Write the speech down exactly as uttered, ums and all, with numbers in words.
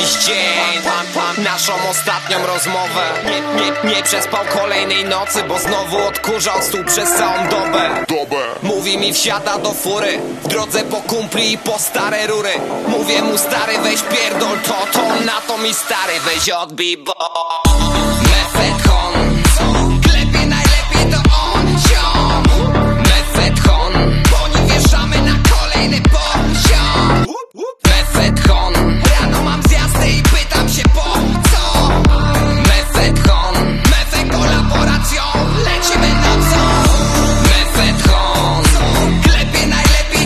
dziś dzień. Naszą ostatnią rozmowę. Nie, nie, nie przespał kolejnej nocy, bo znowu odkurzał stół przez całą dobę. Mówi mi wsiada do fury, w drodze po kumpli i po stare rury. Mówię mu stary weź pierdol to, to na to mi stary weź odbij, bo